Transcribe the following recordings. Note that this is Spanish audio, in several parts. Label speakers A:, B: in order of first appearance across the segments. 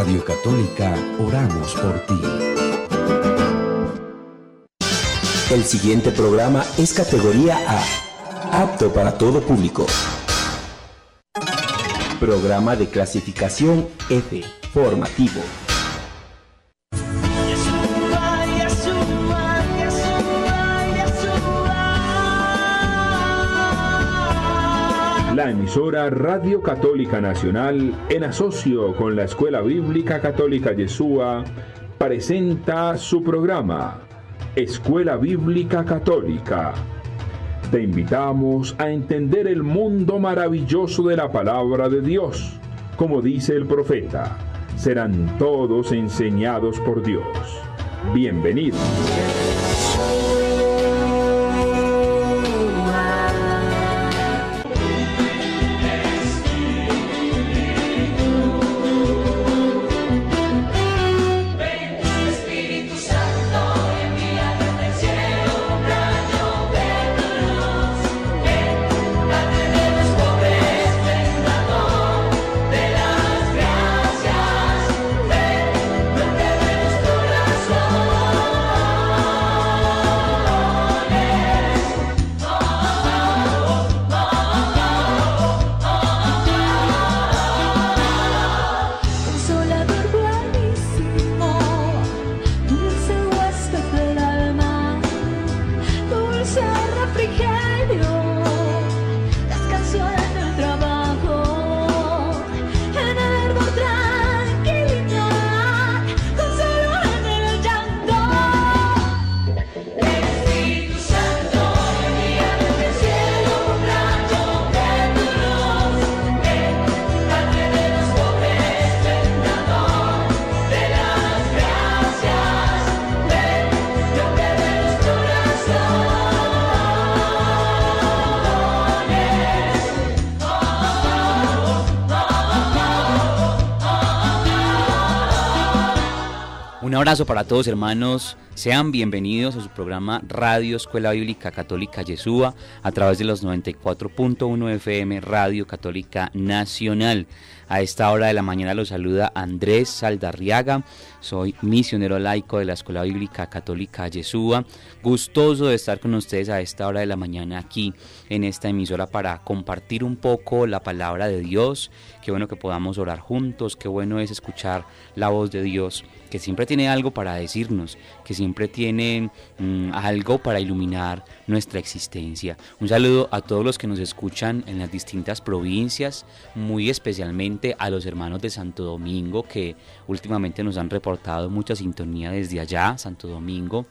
A: Radio Católica, oramos por ti.
B: El siguiente programa es categoría A, apto para todo público. Programa de clasificación F, formativo.
C: La emisora Radio Católica Nacional, en asocio con la Escuela Bíblica Católica Yeshua, presenta su programa, Escuela Bíblica Católica. Te invitamos a entender el mundo maravilloso de la palabra de Dios. Como dice el profeta, serán todos enseñados por Dios. Bienvenidos.
D: Un abrazo para todos, hermanos. Sean bienvenidos a su programa Radio Escuela Bíblica Católica Yeshua a través de los 94.1 FM Radio Católica Nacional. A esta hora de la mañana los saluda Andrés Saldarriaga. Soy misionero laico de la Escuela Bíblica Católica Yeshua. Gustoso de estar con ustedes a esta hora de la mañana aquí en esta emisora para compartir un poco la palabra de Dios. Qué bueno que podamos orar juntos, qué bueno es escuchar la voz de Dios, que siempre tiene algo para decirnos, que siempre tiene algo para iluminar nuestra existencia. Un saludo a todos los que nos escuchan en las distintas provincias, muy especialmente a los hermanos de Santo Domingo, que últimamente nos han reportado mucha sintonía desde allá, Santo Domingo.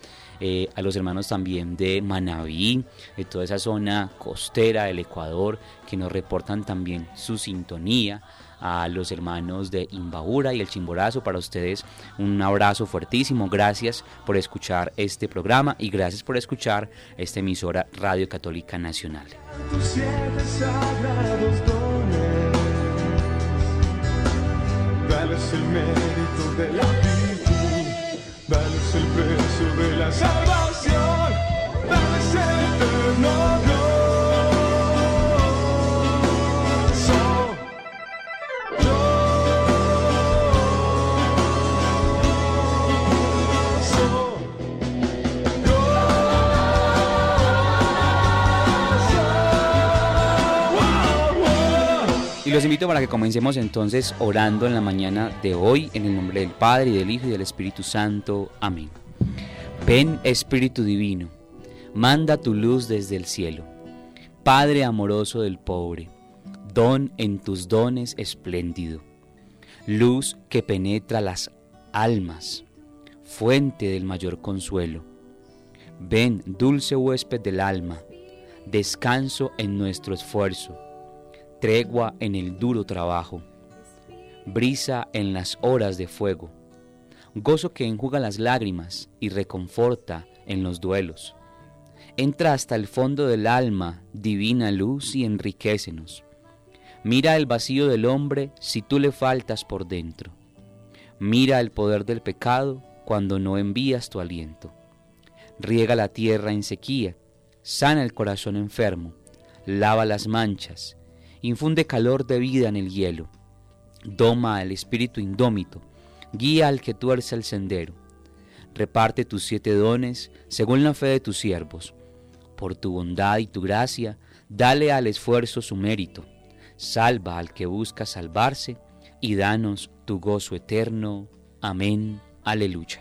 D: A los hermanos también de Manabí, de toda esa zona costera del Ecuador, que nos reportan también su sintonía. A los hermanos de Imbabura y el Chimborazo, para ustedes un abrazo fuertísimo. Gracias por escuchar este programa y gracias por escuchar esta emisora Radio Católica Nacional.
E: Tus 7 sagrados dones, dales el mérito de la virtud, dales el peso de la salvación, dales el eterno Dios.
D: Y los invito para que comencemos entonces orando en la mañana de hoy, en el nombre del Padre, y del Hijo, y del Espíritu Santo. Amén. Ven, Espíritu Divino, manda tu luz desde el cielo. Padre amoroso del pobre, don en tus dones espléndido. Luz que penetra las almas, fuente del mayor consuelo. Ven, dulce huésped del alma, descanso en nuestro esfuerzo. Tregua en el duro trabajo, brisa en las horas de fuego, gozo que enjuga las lágrimas y reconforta en los duelos. Entra hasta el fondo del alma, divina luz, y enriquécenos. Mira el vacío del hombre si tú le faltas por dentro. Mira el poder del pecado cuando no envías tu aliento. Riega la tierra en sequía, sana el corazón enfermo, lava las manchas, infunde calor de vida en el hielo, doma al espíritu indómito, guía al que tuerce el sendero. Reparte tus 7 dones según la fe de tus siervos. Por tu bondad y tu gracia, dale al esfuerzo su mérito. Salva al que busca salvarse y danos tu gozo eterno. Amén. Aleluya.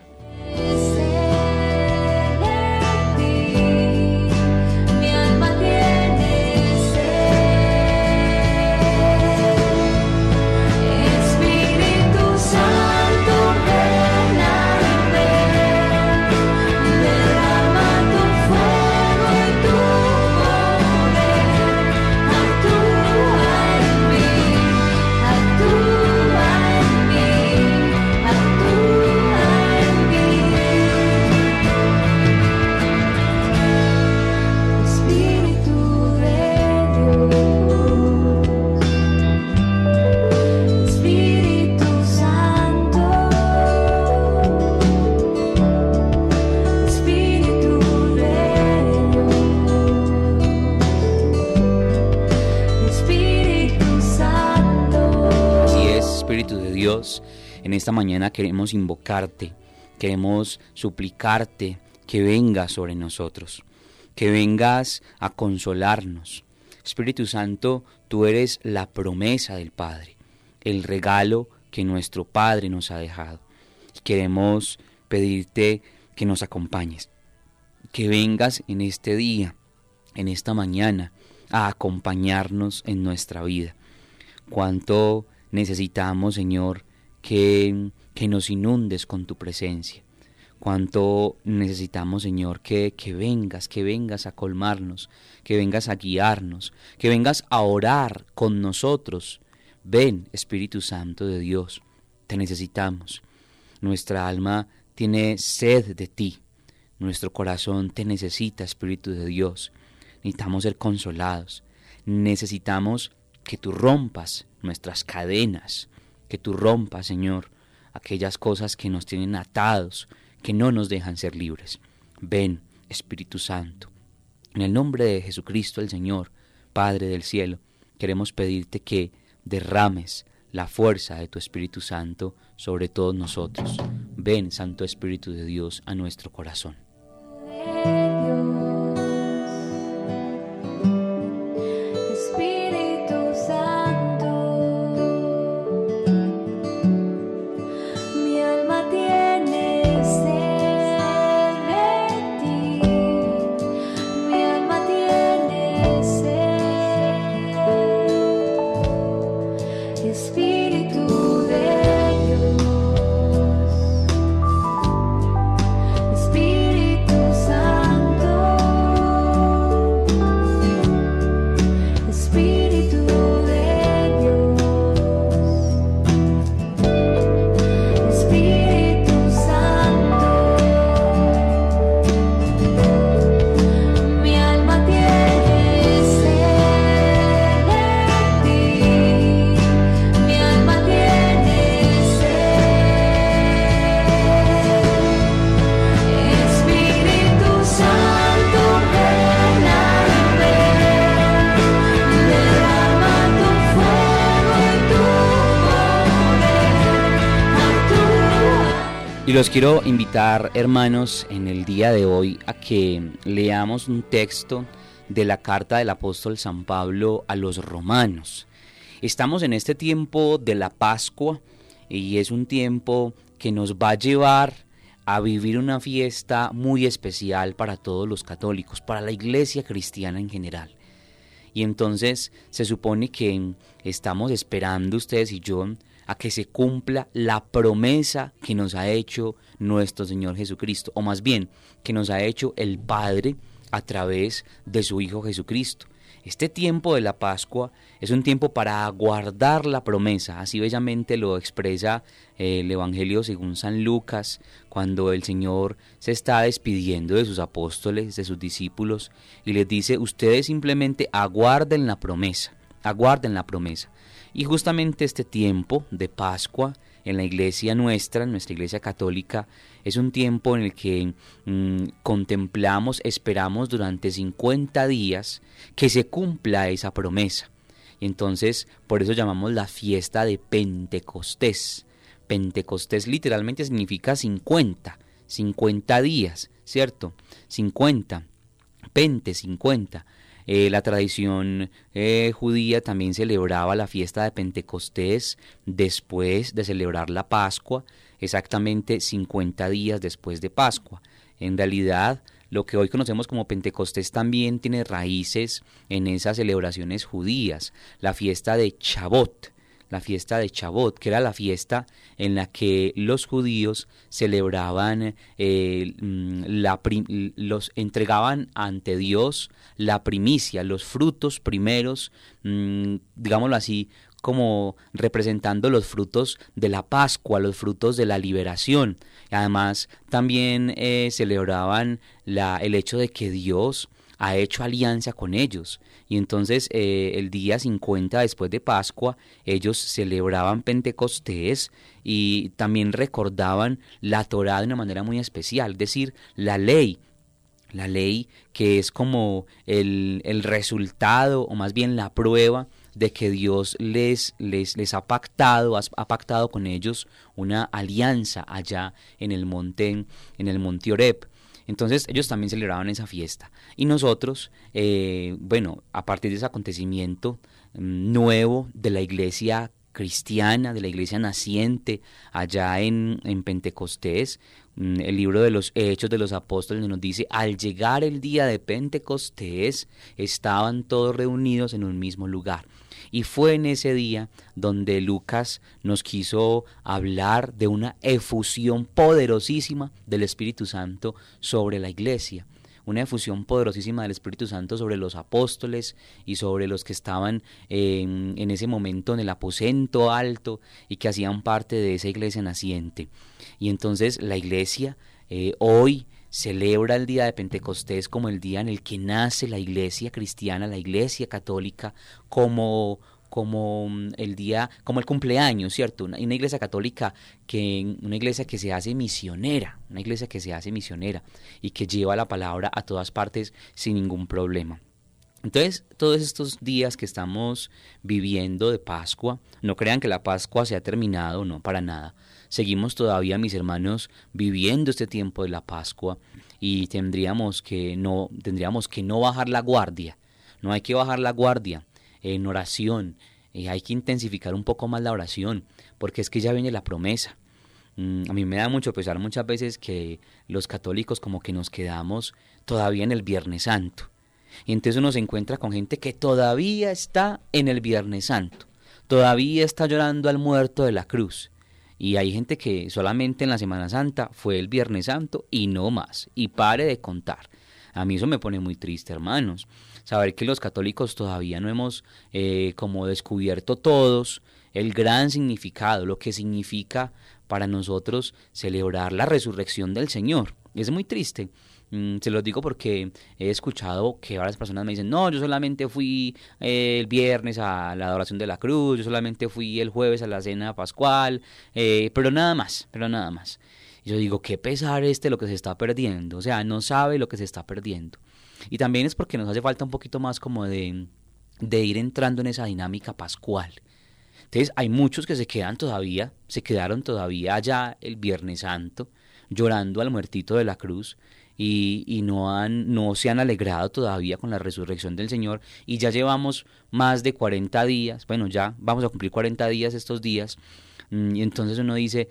D: En esta mañana queremos invocarte, queremos suplicarte que vengas sobre nosotros, que vengas a consolarnos. Espíritu Santo, tú eres la promesa del Padre, el regalo que nuestro Padre nos ha dejado. Queremos pedirte que nos acompañes, que vengas en este día, en esta mañana, a acompañarnos en nuestra vida. Cuánto necesitamos, Señor, que nos inundes con tu presencia. Cuánto necesitamos, Señor, que vengas a colmarnos, que vengas a guiarnos, que vengas a orar con nosotros. Ven, Espíritu Santo de Dios, te necesitamos. Nuestra alma tiene sed de ti. Nuestro corazón te necesita, Espíritu de Dios. Necesitamos ser consolados. Necesitamos que tú rompas nuestras cadenas, que tú rompas, Señor, aquellas cosas que nos tienen atados, que no nos dejan ser libres. Ven, Espíritu Santo. En el nombre de Jesucristo el Señor, Padre del cielo, queremos pedirte que derrames la fuerza de tu Espíritu Santo sobre todos nosotros. Ven, Santo Espíritu de Dios, a nuestro corazón. Y los quiero invitar, hermanos, en el día de hoy a que leamos un texto de la carta del apóstol San Pablo a los romanos. Estamos en este tiempo de la Pascua y es un tiempo que nos va a llevar a vivir una fiesta muy especial para todos los católicos, para la iglesia cristiana en general. Y entonces se supone que estamos esperando ustedes y yo a que se cumpla la promesa que nos ha hecho nuestro Señor Jesucristo, o más bien, que nos ha hecho el Padre a través de su Hijo Jesucristo. Este tiempo de la Pascua es un tiempo para aguardar la promesa, así bellamente lo expresa el Evangelio según San Lucas, cuando el Señor se está despidiendo de sus apóstoles, de sus discípulos, y les dice: ustedes simplemente aguarden la promesa, aguarden la promesa. Y justamente este tiempo de Pascua en la iglesia nuestra, en nuestra iglesia católica, es un tiempo en el que contemplamos, esperamos durante 50 días que se cumpla esa promesa. Y entonces por eso llamamos la fiesta de Pentecostés. Pentecostés literalmente significa 50 días, ¿cierto? 50, Pente, 50. La tradición judía también celebraba la fiesta de Pentecostés después de celebrar la Pascua, exactamente 50 días después de Pascua. En realidad, lo que hoy conocemos como Pentecostés también tiene raíces en esas celebraciones judías. La fiesta de Chabot, que era la fiesta en la que los judíos celebraban, los entregaban ante Dios la primicia, los frutos primeros, digámoslo así, como representando los frutos de la Pascua, los frutos de la liberación. Además, también celebraban el hecho de que Dios ha hecho alianza con ellos. Y entonces el día 50 después de Pascua, ellos celebraban Pentecostés y también recordaban la Torá de una manera muy especial, es decir, la ley que es como el resultado, o más bien la prueba de que Dios les ha pactado con ellos una alianza allá en el monte Oreb. Entonces ellos también celebraban esa fiesta. Y nosotros, a partir de ese acontecimiento nuevo de la iglesia cristiana, de la iglesia naciente allá en Pentecostés, el libro de los Hechos de los Apóstoles nos dice: al llegar el día de Pentecostés estaban todos reunidos en un mismo lugar. Y fue en ese día donde Lucas nos quiso hablar de una efusión poderosísima del Espíritu Santo sobre la iglesia. Una efusión poderosísima del Espíritu Santo sobre los apóstoles y sobre los que estaban en ese momento en el aposento alto y que hacían parte de esa iglesia naciente. Y entonces la iglesia hoy celebra el día de Pentecostés como el día en el que nace la iglesia cristiana, la iglesia católica, como el cumpleaños, ¿cierto? Una iglesia católica, una iglesia que se hace misionera, y que lleva la palabra a todas partes sin ningún problema. Entonces, todos estos días que estamos viviendo de Pascua, no crean que la Pascua se ha terminado, no, para nada. Seguimos todavía, mis hermanos, viviendo este tiempo de la Pascua y tendríamos que no bajar la guardia. No hay que bajar la guardia en oración. Hay que intensificar un poco más la oración, porque es que ya viene la promesa. A mí me da mucho pesar muchas veces que los católicos como que nos quedamos todavía en el Viernes Santo. Y entonces uno se encuentra con gente que todavía está en el Viernes Santo, todavía está llorando al muerto de la cruz. Y hay gente que solamente en la Semana Santa fue el Viernes Santo y no más, y pare de contar. A mí eso me pone muy triste, hermanos, saber que los católicos todavía no hemos como descubierto todos el gran significado, lo que significa para nosotros celebrar la resurrección del Señor. Es muy triste. Se los digo porque he escuchado que varias personas me dicen: no, yo solamente fui el viernes a la adoración de la cruz, yo solamente fui el jueves a la cena pascual, pero nada más. Y yo digo, qué pesar lo que se está perdiendo, o sea, no sabe lo que se está perdiendo. Y también es porque nos hace falta un poquito más como de ir entrando en esa dinámica pascual. Entonces hay muchos que se quedaron todavía allá el Viernes Santo, llorando al muertito de la cruz, y no se han alegrado todavía con la resurrección del Señor, y ya llevamos más de 40 días, ya vamos a cumplir 40 días estos días, y entonces uno dice,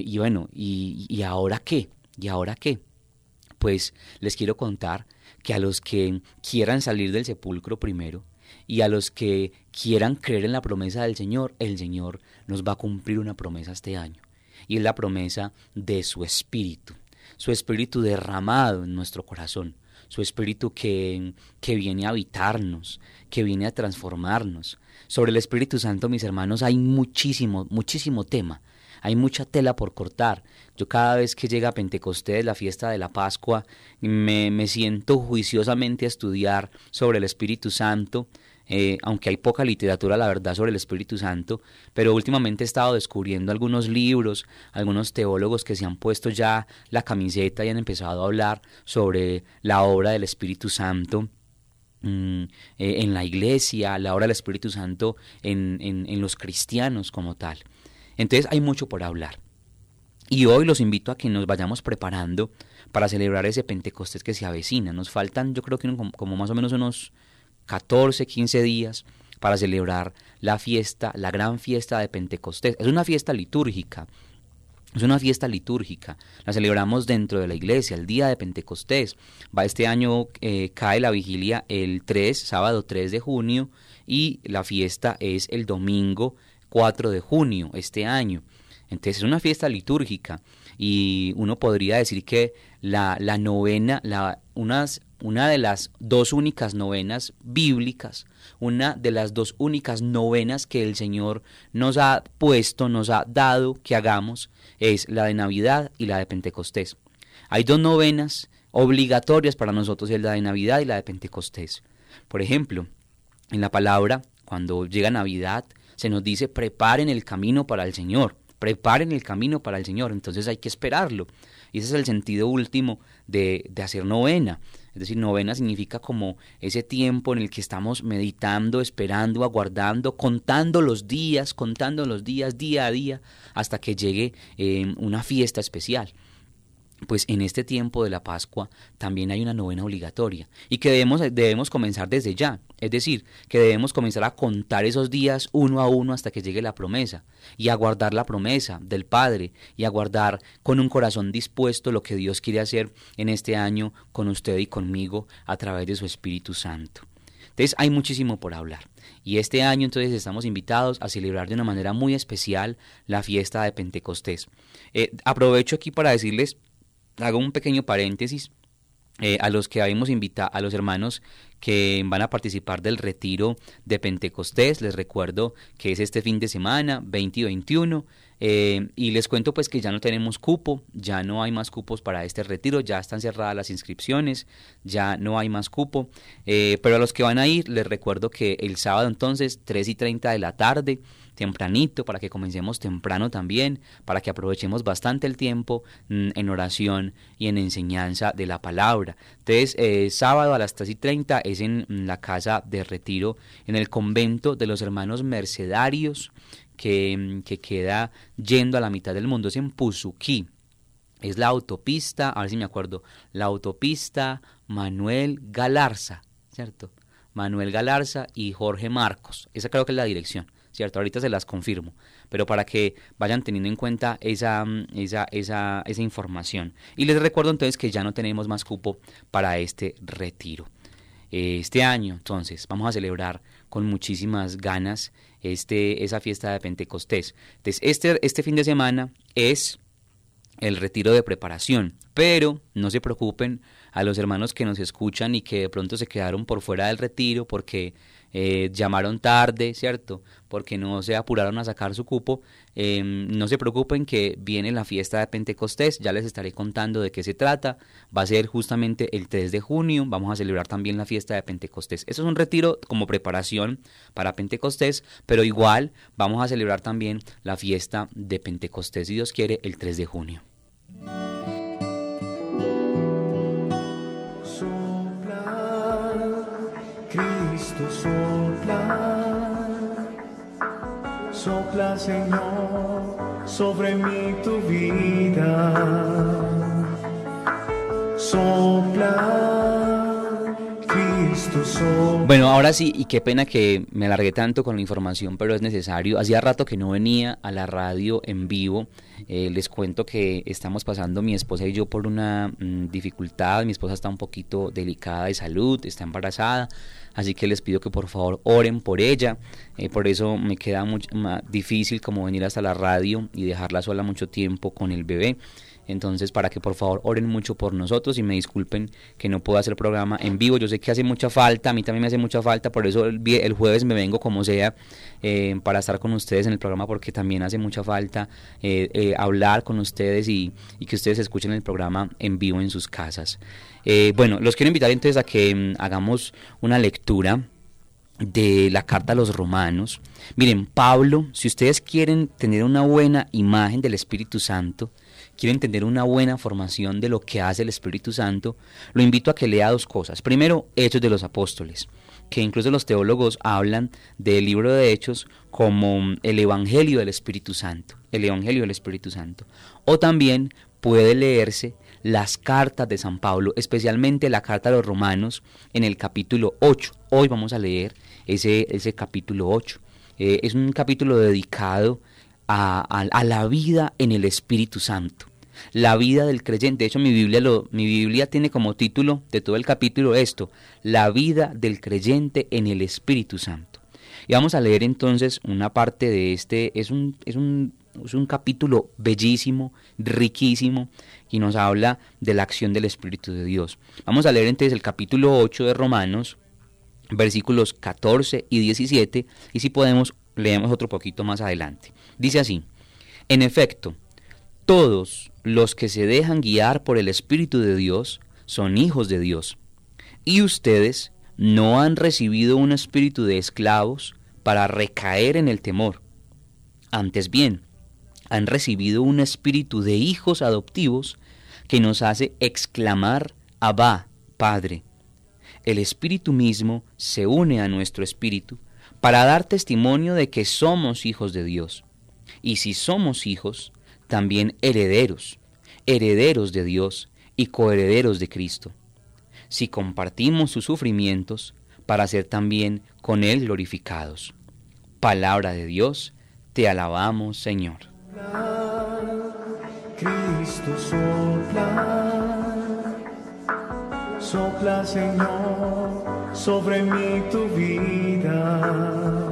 D: ¿y ahora qué? ¿Y ahora qué? Pues les quiero contar que a los que quieran salir del sepulcro primero, y a los que quieran creer en la promesa del Señor, el Señor nos va a cumplir una promesa este año, y es la promesa de su Espíritu derramado en nuestro corazón, su Espíritu que viene a habitarnos, que viene a transformarnos. Sobre el Espíritu Santo, mis hermanos, hay muchísimo tema, hay mucha tela por cortar. Yo cada vez que llega Pentecostés, la fiesta de la Pascua, me siento juiciosamente a estudiar sobre el Espíritu Santo, aunque hay poca literatura, la verdad, sobre el Espíritu Santo, pero últimamente he estado descubriendo algunos libros, algunos teólogos que se han puesto ya la camiseta y han empezado a hablar sobre la obra del Espíritu Santo en la iglesia, la obra del Espíritu Santo en los cristianos como tal. Entonces hay mucho por hablar. Y hoy los invito a que nos vayamos preparando para celebrar ese Pentecostés que se avecina. Nos faltan, yo creo que como más o menos unos 14, 15 días para celebrar la fiesta, la gran fiesta de Pentecostés. Es una fiesta litúrgica. Es una fiesta litúrgica, la celebramos dentro de la iglesia, el día de Pentecostés. Este año cae la vigilia el sábado 3 de junio, y la fiesta es el domingo 4 de junio este año. Entonces es una fiesta litúrgica, y uno podría decir que la novena, una de las dos únicas novenas bíblicas, una de las dos únicas novenas que el Señor nos ha puesto, nos ha dado que hagamos, es la de Navidad y la de Pentecostés. Hay dos novenas obligatorias para nosotros, es la de Navidad y la de Pentecostés. Por ejemplo, en la palabra, cuando llega Navidad, se nos dice: preparen el camino para el Señor, preparen el camino para el Señor. Entonces hay que esperarlo. Y ese es el sentido último de hacer novena. Es decir, novena significa como ese tiempo en el que estamos meditando, esperando, aguardando, contando los días día a día, hasta que llegue una fiesta especial. Pues en este tiempo de la Pascua también hay una novena obligatoria, y que debemos comenzar desde ya. Es decir, que debemos comenzar a contar esos días uno a uno hasta que llegue la promesa, y aguardar la promesa del Padre, y aguardar con un corazón dispuesto lo que Dios quiere hacer en este año con usted y conmigo a través de su Espíritu Santo. Entonces hay muchísimo por hablar, y este año entonces estamos invitados a celebrar de una manera muy especial la fiesta de Pentecostés. Aprovecho aquí para decirles, hago un pequeño paréntesis, a los que habíamos invitado, a los hermanos que van a participar del retiro de Pentecostés. Les recuerdo que es este fin de semana, 20 y 21, y les cuento pues que ya no tenemos cupo, ya no hay más cupos para este retiro, ya están cerradas las inscripciones, ya no hay más cupo, pero a los que van a ir les recuerdo que el sábado entonces 3:30 de la tarde, tempranito, para que comencemos temprano también, para que aprovechemos bastante el tiempo en oración y en enseñanza de la palabra. Entonces, sábado a las 3:30 es en la casa de retiro, en el convento de los hermanos mercedarios, que queda yendo a la mitad del mundo, es en Puzuquí. Es la autopista, a ver si me acuerdo, la autopista Manuel Galarza, ¿cierto? Manuel Galarza y Jorge Marcos, esa creo que es la dirección, ¿cierto? Ahorita se las confirmo, pero para que vayan teniendo en cuenta esa información. Y les recuerdo entonces que ya no tenemos más cupo para este retiro. Este año, entonces, vamos a celebrar con muchísimas ganas esa fiesta de Pentecostés. Entonces, este fin de semana es el retiro de preparación, pero no se preocupen a los hermanos que nos escuchan y que de pronto se quedaron por fuera del retiro porque llamaron tarde, ¿cierto? Porque no se apuraron a sacar su cupo. No se preocupen que viene la fiesta de Pentecostés, ya les estaré contando de qué se trata. Va a ser justamente el 3 de junio, vamos a celebrar también la fiesta de Pentecostés. Eso es un retiro como preparación para Pentecostés, pero igual vamos a celebrar también la fiesta de Pentecostés, si Dios quiere, el 3 de junio.
E: Cristo sopla Señor sobre mí tu vida, sopla Cristo sopla.
D: Bueno, ahora sí, y qué pena que me alargué tanto con la información, pero es necesario. Hacía rato que no venía a la radio en vivo. Les cuento que estamos pasando mi esposa y yo por una dificultad. Mi esposa está un poquito delicada de salud, está embarazada, así que les pido que por favor oren por ella. Por eso me queda muy difícil como venir hasta la radio y dejarla sola mucho tiempo con el bebé. Entonces, para que por favor oren mucho por nosotros y me disculpen que no puedo hacer programa en vivo. Yo sé que hace mucha falta, a mí también me hace mucha falta, por eso el jueves me vengo como sea para estar con ustedes en el programa, porque también hace mucha falta hablar con ustedes y que ustedes escuchen el programa en vivo en sus casas. Bueno, los quiero invitar entonces a que hagamos una lectura de la carta a los romanos. Miren, Pablo, si ustedes quieren tener una buena imagen del Espíritu Santo, quieren tener una buena formación de lo que hace el Espíritu Santo, lo invito a que lea dos cosas. Primero, Hechos de los Apóstoles. que incluso los teólogos hablan del libro de Hechos como el Evangelio del Espíritu Santo, el Evangelio del Espíritu Santo. O también puede leerse las cartas de San Pablo, especialmente la carta a los Romanos en el capítulo 8. Hoy vamos a leer ese capítulo 8. Es un capítulo dedicado a la vida en el Espíritu Santo, la vida del creyente. De hecho, mi Biblia tiene como título de todo el capítulo esto: la vida del creyente en el Espíritu Santo. Y vamos a leer entonces una parte de este. Es un capítulo bellísimo, riquísimo, y nos habla de la acción del Espíritu de Dios. Vamos a leer entonces el capítulo 8 de Romanos, versículos 14 y 17, y si podemos, leemos otro poquito más adelante. Dice así: en efecto, todos los que se dejan guiar por el Espíritu de Dios son hijos de Dios. Y ustedes no han recibido un espíritu de esclavos para recaer en el temor. Antes bien, han recibido un espíritu de hijos adoptivos que nos hace exclamar: Abba, Padre. El Espíritu mismo se une a nuestro espíritu para dar testimonio de que somos hijos de Dios. Y si somos hijos, también herederos, herederos de Dios y coherederos de Cristo, si compartimos sus sufrimientos, para ser también con Él glorificados. Palabra de Dios, te alabamos, Señor.
E: Cristo sopla, sopla, Señor, sobre mí tu vida.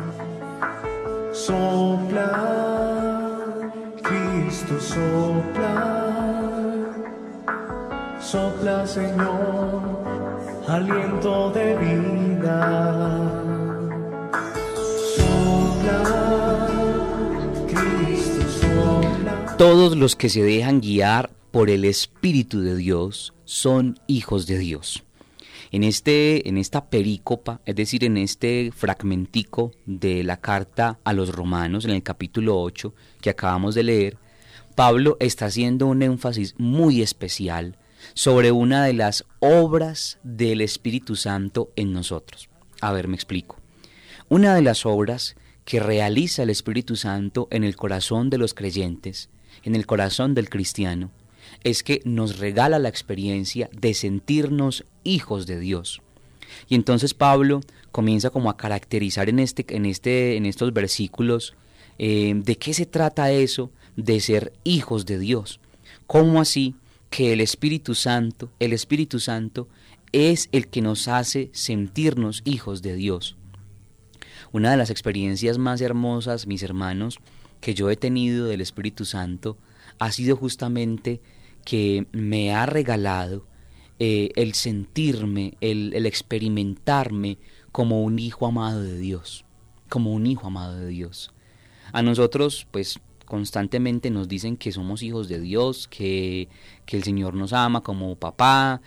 E: Sopla, Cristo sopla, sopla, Señor, aliento de vida. Sopla, Cristo sopla.
D: Todos los que se dejan guiar por el Espíritu de Dios son hijos de Dios. En esta perícopa, es decir, en este fragmentico de la carta a los Romanos, en el capítulo 8 que acabamos de leer, Pablo está haciendo un énfasis muy especial sobre una de las obras del Espíritu Santo en nosotros. A ver, me explico. Una de las obras que realiza el Espíritu Santo en el corazón de los creyentes, en el corazón del cristiano, es que nos regala la experiencia de sentirnos hijos de Dios. Y entonces Pablo comienza como a caracterizar en estos versículos de qué se trata eso de ser hijos de Dios. ¿Cómo así que el Espíritu Santo es el que nos hace sentirnos hijos de Dios? Una de las experiencias más hermosas, mis hermanos, que yo he tenido del Espíritu Santo ha sido justamente que me ha regalado el sentirme, el experimentarme como un hijo amado de Dios, como un hijo amado de Dios. A nosotros, pues, constantemente nos dicen que somos hijos de Dios, que el Señor nos ama como papá,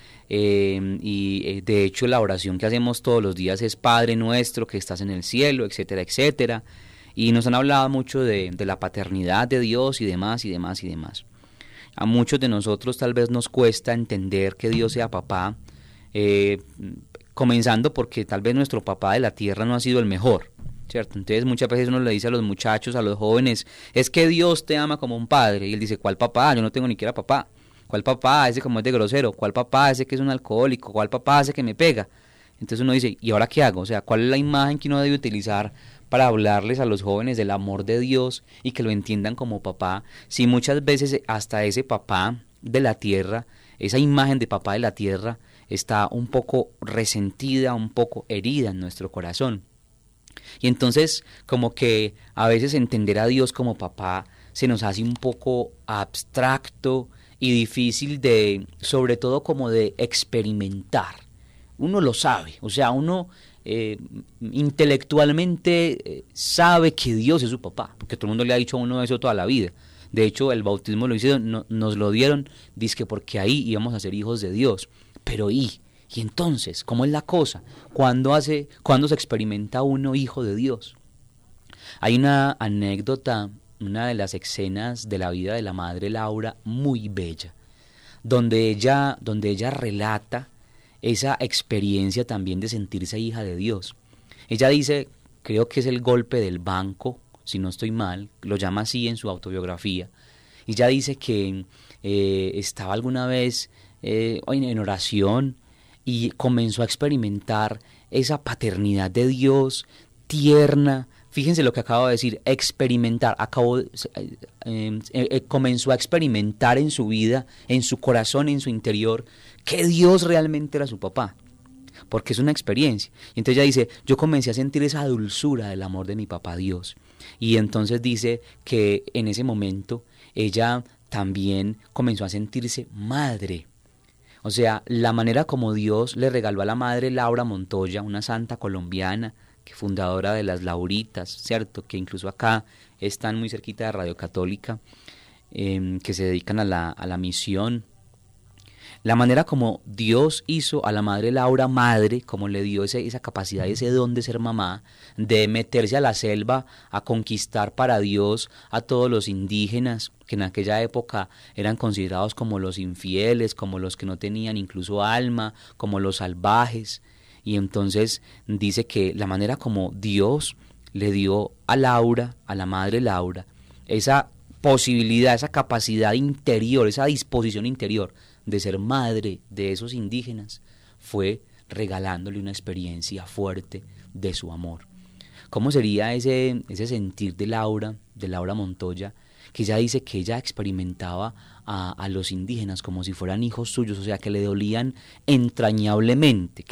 D: y de hecho la oración que hacemos todos los días es Padre nuestro que estás en el cielo, etcétera, etcétera. Y nos han hablado mucho de la paternidad de Dios y demás, y demás, y demás. A muchos de nosotros tal vez nos cuesta entender que Dios sea papá, comenzando porque tal vez nuestro papá de la tierra no ha sido el mejor, ¿cierto? Entonces muchas veces uno le dice a los muchachos, a los jóvenes, es que Dios te ama como un padre, y él dice, ¿cuál papá? Yo no tengo ni siquiera papá. ¿Cuál papá? Ese como es de grosero. ¿Cuál papá? Ese que es un alcohólico. ¿Cuál papá? Ese que me pega. Entonces uno dice, ¿y ahora qué hago? O sea, ¿cuál es la imagen que uno debe utilizar para hablarles a los jóvenes del amor de Dios y que lo entiendan como papá? Si muchas veces hasta ese papá de la tierra, esa imagen de papá de la tierra, está un poco resentida, un poco herida en nuestro corazón. Y entonces como que a veces entender a Dios como papá se nos hace un poco abstracto y difícil de, sobre todo como de experimentar. Uno lo sabe, o sea, uno intelectualmente sabe que Dios es su papá, porque todo el mundo le ha dicho a uno eso toda la vida. De hecho, el bautismo lo hicieron, nos lo dieron, dizque porque ahí íbamos a ser hijos de Dios. Pero ¿y entonces cómo es la cosa? ¿Cuándo se experimenta uno hijo de Dios? Hay una anécdota, una de las escenas de la vida de la madre Laura muy bella, donde ella relata esa experiencia también de sentirse hija de Dios. Ella dice, creo que es el golpe del banco, si no estoy mal, lo llama así en su autobiografía. Ella dice que estaba alguna vez en oración y comenzó a experimentar esa paternidad de Dios tierna. Fíjense lo que acabo de decir, experimentar. Comenzó a experimentar en su vida, en su corazón, en su interior, que Dios realmente era su papá, porque es una experiencia. Y entonces ella dice, yo comencé a sentir esa dulzura del amor de mi papá Dios. Y entonces dice que en ese momento ella también comenzó a sentirse madre. O sea, la manera como Dios le regaló a la madre Laura Montoya, una santa colombiana, que fundadora de las Lauritas, ¿cierto? Que incluso acá están muy cerquita de Radio Católica, que se dedican a la misión. La manera como Dios hizo a la madre Laura madre, como le dio esa capacidad, ese don de ser mamá, de meterse a la selva a conquistar para Dios a todos los indígenas, que en aquella época eran considerados como los infieles, como los que no tenían incluso alma, como los salvajes. Y entonces dice que la manera como Dios le dio a Laura, a la madre Laura, esa posibilidad, esa capacidad interior, esa disposición interior de ser madre de esos indígenas, fue regalándole una experiencia fuerte de su amor. ¿Cómo sería ese sentir de Laura Montoya, que ella dice que ella experimentaba a los indígenas como si fueran hijos suyos, o sea, que le dolían entrañablemente,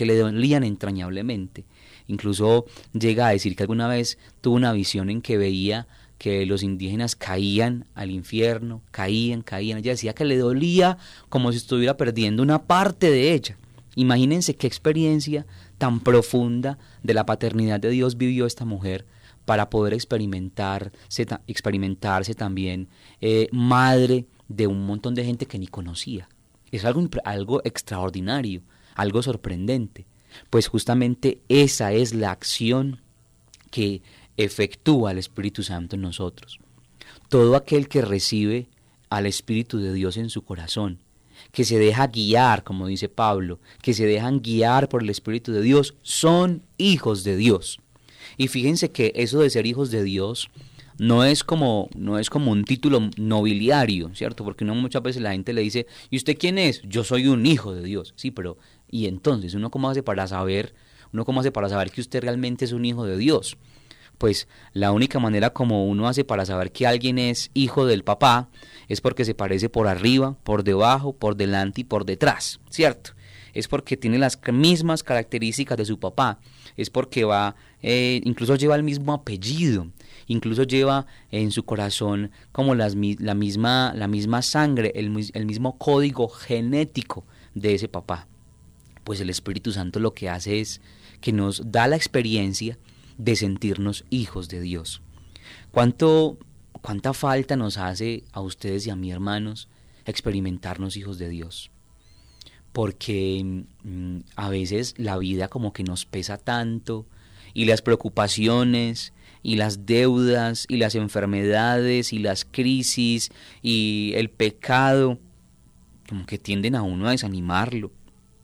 D: Incluso llega a decir que alguna vez tuvo una visión en que veía que los indígenas caían al infierno, caían. Ella decía que le dolía como si estuviera perdiendo una parte de ella. Imagínense qué experiencia tan profunda de la paternidad de Dios vivió esta mujer para poder experimentarse también madre de un montón de gente que ni conocía. Es algo extraordinario, algo sorprendente. Pues justamente esa es la acción que efectúa el Espíritu Santo en nosotros. Todo aquel que recibe al Espíritu de Dios en su corazón, que se deja guiar, como dice Pablo, que se dejan guiar por el Espíritu de Dios, son hijos de Dios. Y fíjense que eso de ser hijos de Dios no es como un título nobiliario, ¿cierto? Porque muchas veces la gente le dice, ¿y usted quién es? Yo soy un hijo de Dios. Sí, pero ¿y entonces uno cómo hace para saber que usted realmente es un hijo de Dios? Pues la única manera como uno hace para saber que alguien es hijo del papá es porque se parece por arriba, por debajo, por delante y por detrás, ¿cierto? Es porque tiene las mismas características de su papá, es porque incluso lleva el mismo apellido, incluso lleva en su corazón como la misma sangre, el mismo código genético de ese papá. Pues el Espíritu Santo lo que hace es que nos da la experiencia de sentirnos hijos de Dios. ¿Cuánta falta nos hace a ustedes y a mí, hermanos, experimentarnos hijos de Dios? Porque a veces la vida como que nos pesa tanto, y las preocupaciones, y las deudas, y las enfermedades, y las crisis, y el pecado, como que tienden a uno a desanimarlo,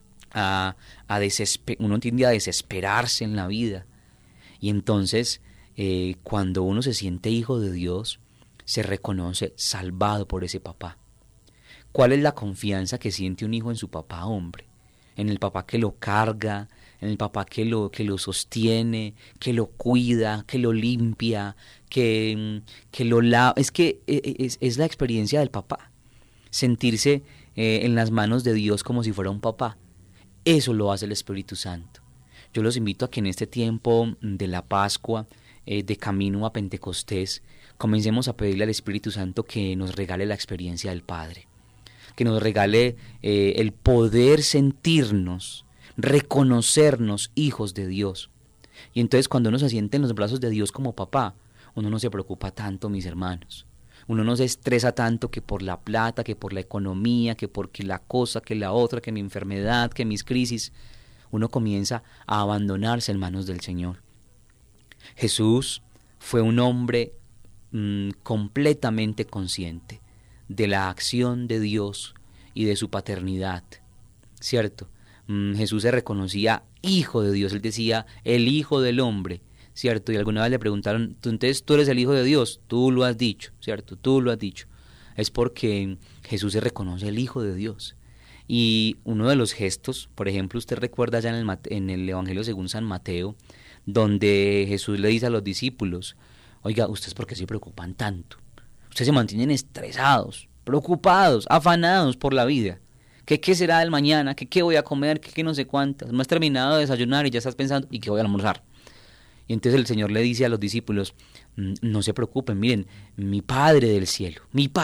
D: uno tiende a desesperarse en la vida. Y entonces, cuando uno se siente hijo de Dios, se reconoce salvado por ese papá. ¿Cuál es la confianza que siente un hijo en su papá, hombre? En el papá que lo carga, en el papá que lo sostiene, que lo cuida, que lo limpia, que lo lava. Es la experiencia del papá. Sentirse en las manos de Dios como si fuera un papá. Eso lo hace el Espíritu Santo. Yo los invito a que en este tiempo de la Pascua, de camino a Pentecostés, comencemos a pedirle al Espíritu Santo que nos regale la experiencia del Padre, que nos regale el poder sentirnos, reconocernos hijos de Dios. Y entonces cuando uno se siente en los brazos de Dios como papá, uno no se preocupa tanto, mis hermanos. Uno no se estresa tanto que por la plata, que por la economía, que porque la cosa, que la otra, que mi enfermedad, que mis crisis. Uno comienza a abandonarse en manos del Señor. Jesús fue un hombre completamente consciente de la acción de Dios y de su paternidad, ¿cierto? Jesús se reconocía hijo de Dios, él decía el hijo del hombre, ¿cierto? Y alguna vez le preguntaron, entonces tú eres el hijo de Dios, tú lo has dicho, ¿cierto? Tú lo has dicho. Es porque Jesús se reconoce el hijo de Dios. Y uno de los gestos, por ejemplo, usted recuerda ya en el Evangelio según San Mateo, donde Jesús le dice a los discípulos, oiga, ¿ustedes por qué se preocupan tanto? Ustedes se mantienen estresados, preocupados, afanados por la vida. ¿Qué será del mañana? ¿Qué voy a comer? ¿Qué no sé cuántas? No has terminado de desayunar y ya estás pensando, ¿y qué voy a almorzar? Y entonces el Señor le dice a los discípulos, no se preocupen, miren, mi Padre del cielo,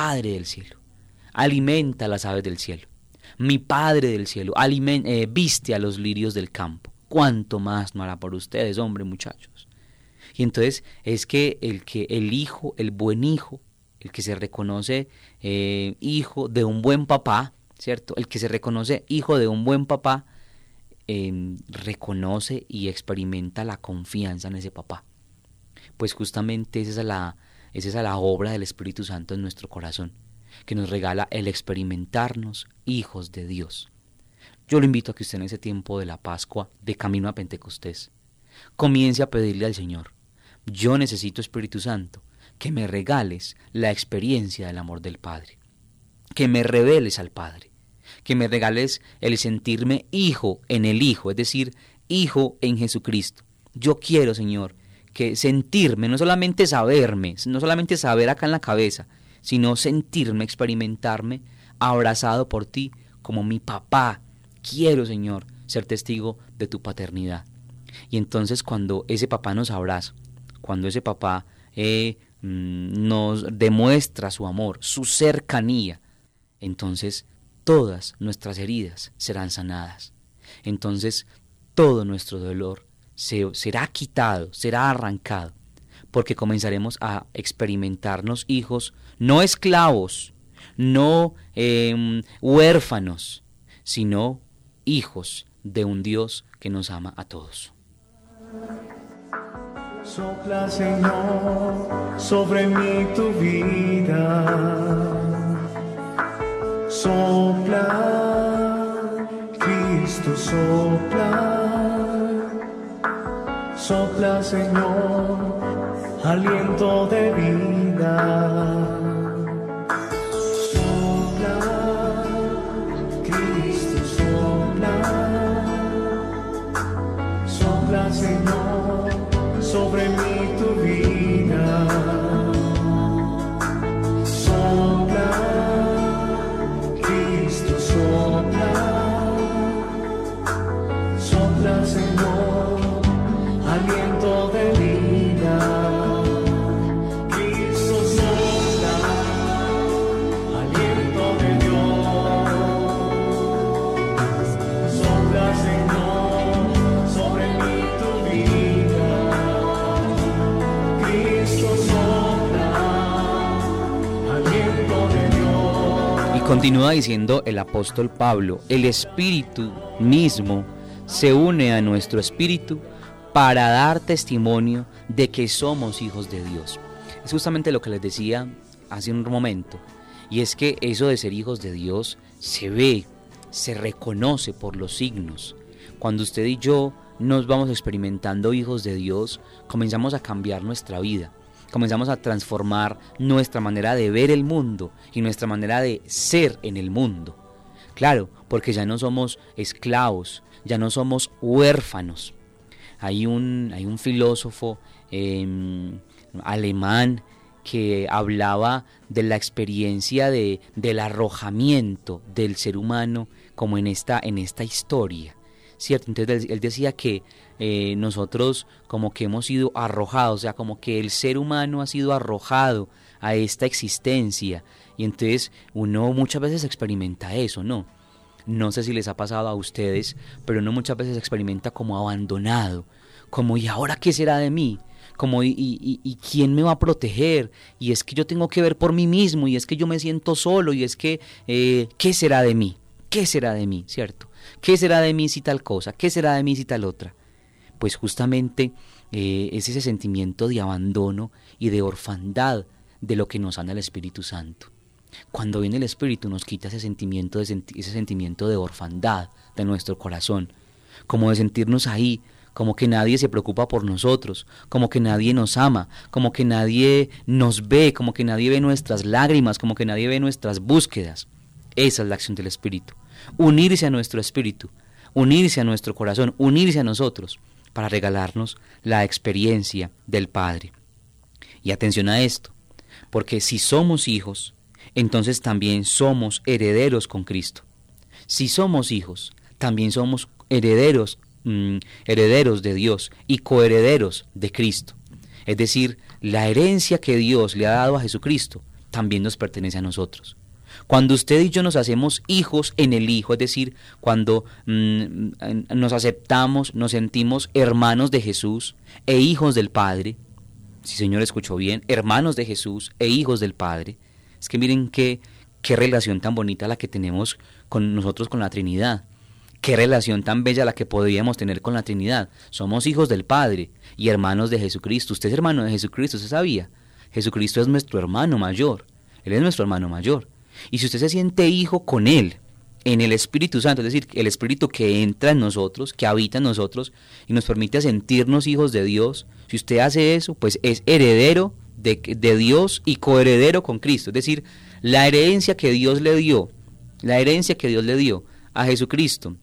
D: alimenta a las aves del cielo. Mi Padre del cielo viste a los lirios del campo. ¿Cuánto más no hará por ustedes, hombre, muchachos? Y entonces es que el hijo, el buen hijo, el que se reconoce hijo de un buen papá, ¿cierto? El que se reconoce hijo de un buen papá, reconoce y experimenta la confianza en ese papá. Pues justamente esa es la obra del Espíritu Santo en nuestro corazón, que nos regala el experimentarnos hijos de Dios. Yo lo invito a que usted en ese tiempo de la Pascua, de camino a Pentecostés, comience a pedirle al Señor, yo necesito, Espíritu Santo, que me regales la experiencia del amor del Padre, que me reveles al Padre, que me regales el sentirme hijo en el Hijo, es decir, hijo en Jesucristo. Yo quiero, Señor, que sentirme, no solamente saberme, no solamente saber acá en la cabeza, sino sentirme, experimentarme abrazado por ti como mi papá. Quiero, Señor, ser testigo de tu paternidad. Y entonces cuando ese papá nos abraza, cuando ese papá nos demuestra su amor, su cercanía, entonces todas nuestras heridas serán sanadas. Entonces todo nuestro dolor será quitado, será arrancado, porque comenzaremos a experimentarnos hijos, no esclavos, no huérfanos, sino hijos de un Dios que nos ama a todos.
E: Sopla, Señor, sobre mí tu vida. Sopla, Cristo, sopla. Sopla, Señor, aliento de vida. Sopla, Cristo, sopla. Sopla, Señor, sobre mí tu vida. Sopla, Cristo, sopla. Sopla, Señor, aliento de vida. Cristo sopla, aliento de Dios. Sopla, Señor, sobre mí tu vida. Cristo sopla, aliento de Dios.
D: Y continúa diciendo el apóstol Pablo, el Espíritu mismo se une a nuestro espíritu para dar testimonio de que somos hijos de Dios. Es justamente lo que les decía hace un momento, y es que eso de ser hijos de Dios se ve, se reconoce por los signos. Cuando usted y yo nos vamos experimentando hijos de Dios, comenzamos a cambiar nuestra vida, comenzamos a transformar nuestra manera de ver el mundo y nuestra manera de ser en el mundo. Claro, porque ya no somos esclavos, ya no somos huérfanos. Hay un filósofo alemán que hablaba de la experiencia del arrojamiento del ser humano como en esta historia, ¿cierto? Entonces él decía que nosotros como que hemos sido arrojados, o sea, como que el ser humano ha sido arrojado a esta existencia, y entonces uno muchas veces experimenta eso, ¿no? No sé si les ha pasado a ustedes, pero uno muchas veces experimenta como abandonado, como ¿y ahora qué será de mí? Como ¿y quién me va a proteger? Y es que yo tengo que ver por mí mismo, y es que yo me siento solo, y es que ¿qué será de mí? ¿Qué será de mí? ¿Cierto? ¿Qué será de mí si tal cosa? ¿Qué será de mí si tal otra? Pues justamente es ese sentimiento de abandono y de orfandad de lo que nos sana el Espíritu Santo. Cuando viene el Espíritu nos quita ese sentimiento de orfandad de nuestro corazón, como de sentirnos ahí, como que nadie se preocupa por nosotros, como que nadie nos ama, como que nadie nos ve, como que nadie ve nuestras lágrimas, como que nadie ve nuestras búsquedas. Esa es la acción del Espíritu. Unirse a nuestro espíritu, unirse a nuestro corazón, unirse a nosotros para regalarnos la experiencia del Padre. Y atención a esto, porque si somos hijos, entonces también somos herederos con Cristo. Si somos hijos, también somos herederos de Dios y coherederos de Cristo. Es decir, la herencia que Dios le ha dado a Jesucristo también nos pertenece a nosotros. Cuando usted y yo nos hacemos hijos en el Hijo, es decir, cuando nos aceptamos, nos sentimos hermanos de Jesús e hijos del Padre, sí, Señor, escuchó bien, hermanos de Jesús e hijos del Padre. Es que miren qué relación tan bonita la que tenemos con nosotros con la Trinidad. Qué relación tan bella la que podríamos tener con la Trinidad. Somos hijos del Padre y hermanos de Jesucristo. Usted es hermano de Jesucristo, ¿usted sabía? Jesucristo es nuestro hermano mayor. Él es nuestro hermano mayor. Y si usted se siente hijo con Él, en el Espíritu Santo, es decir, el Espíritu que entra en nosotros, que habita en nosotros y nos permite sentirnos hijos de Dios, si usted hace eso, pues es heredero de Dios y coheredero con Cristo. Es decir, la herencia que Dios le dio a Jesucristo,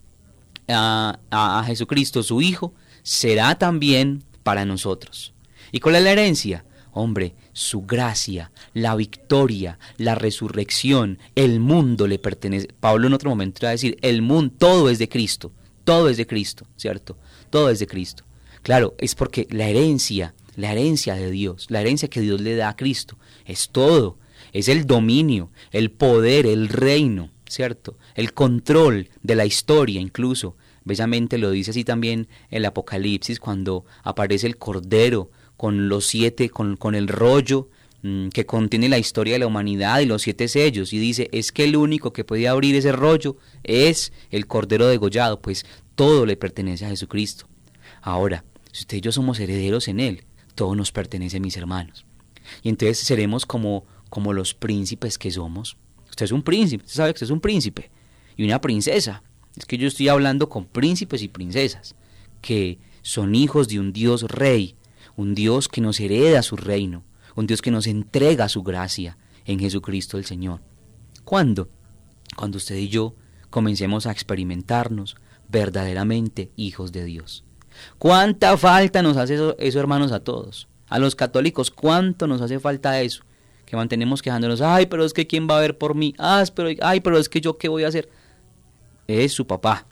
D: a Jesucristo su Hijo, será también para nosotros. ¿Y cuál es la herencia? Hombre, su gracia, la victoria, la resurrección, el mundo le pertenece. Pablo en otro momento va a decir, el mundo, todo es de Cristo, ¿cierto? Todo es de Cristo. Claro, es porque la herencia de Dios, la herencia que Dios le da a Cristo, es todo, es el dominio, el poder, el reino, ¿cierto? El control de la historia incluso. Bellamente lo dice así también el Apocalipsis, cuando aparece el Cordero con los 7, con el rollo que contiene la historia de la humanidad y los 7 sellos, y dice, es que el único que puede abrir ese rollo es el Cordero degollado, pues todo le pertenece a Jesucristo. Ahora, si usted y yo somos herederos en Él, todo nos pertenece, mis hermanos. Y entonces seremos como los príncipes que somos. Usted es un príncipe, usted sabe que usted es un príncipe y una princesa. Es que yo estoy hablando con príncipes y princesas que son hijos de un Dios rey, un Dios que nos hereda su reino, un Dios que nos entrega su gracia en Jesucristo el Señor. ¿Cuándo? Cuando usted y yo comencemos a experimentarnos verdaderamente hijos de Dios. ¿Cuánta falta nos hace eso, hermanos, a todos? A los católicos, ¿cuánto nos hace falta eso? Que mantenemos quejándonos, ay, pero es que ¿quién va a ver por mí? Pero es que yo, ¿qué voy a hacer? Es su papá.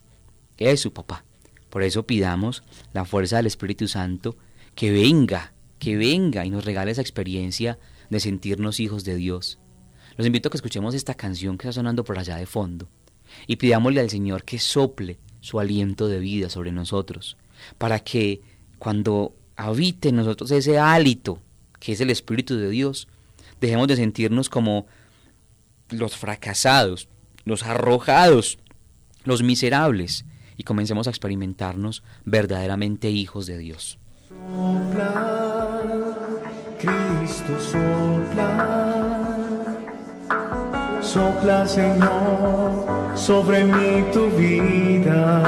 D: Por eso pidamos la fuerza del Espíritu Santo que venga y nos regale esa experiencia de sentirnos hijos de Dios. Los invito a que escuchemos esta canción que está sonando por allá de fondo y pidámosle al Señor que sople su aliento de vida sobre nosotros, para que cuando habite en nosotros ese hálito que es el Espíritu de Dios, dejemos de sentirnos como los fracasados, los arrojados, los miserables, y comencemos a experimentarnos verdaderamente hijos de Dios.
E: Sopla, Cristo sopla, sopla, Señor, sobre mí tu vida.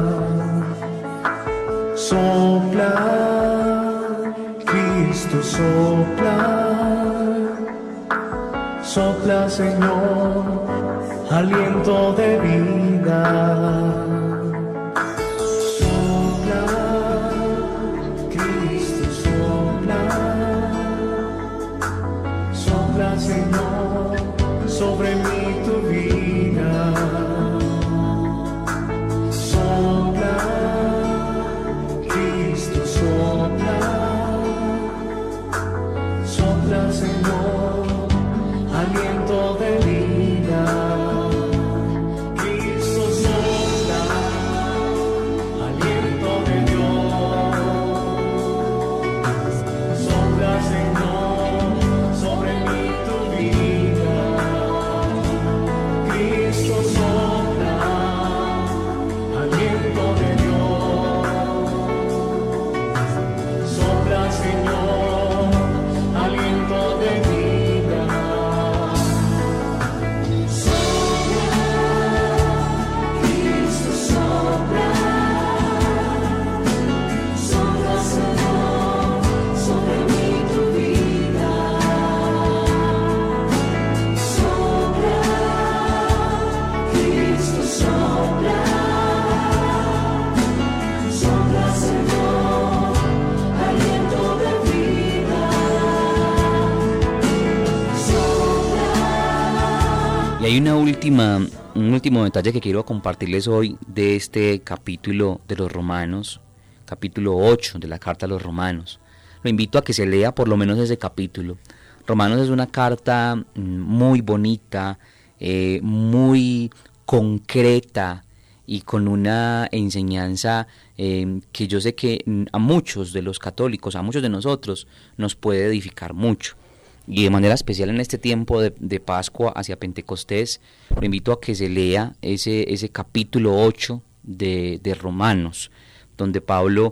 E: Sopla, Cristo sopla, sopla, Señor, aliento de vida. Señor, sobre mí tu vida. Sopla, Cristo sopla, sopla, Señor, aliento de vida. Cristo sopla, aliento de Dios. Sopla, Señor, sobre mí. Cristo sopla, aliento de Dios. Sopla, Señor, aliento de vida.
D: hay un último detalle que quiero compartirles hoy de este capítulo de los Romanos, capítulo 8 de la carta a los Romanos. Lo invito a que se lea por lo menos ese capítulo. Romanos es una carta muy bonita, muy concreta y con una enseñanza que yo sé que a muchos de los católicos, a muchos de nosotros, nos puede edificar mucho. Y de manera especial en este tiempo de Pascua hacia Pentecostés, lo invito a que se lea ese capítulo 8 de Romanos, donde Pablo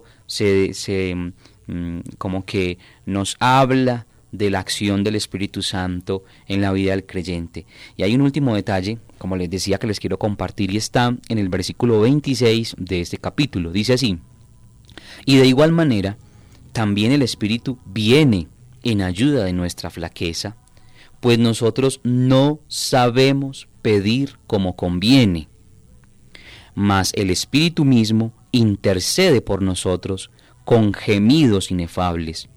D: como que nos habla de la acción del Espíritu Santo en la vida del creyente. Y hay un último detalle, como les decía, que les quiero compartir, y está en el versículo 26 de este capítulo. Dice así: y de igual manera, también el Espíritu viene en ayuda de nuestra flaqueza, pues nosotros no sabemos pedir como conviene, mas el Espíritu mismo intercede por nosotros con gemidos inefables.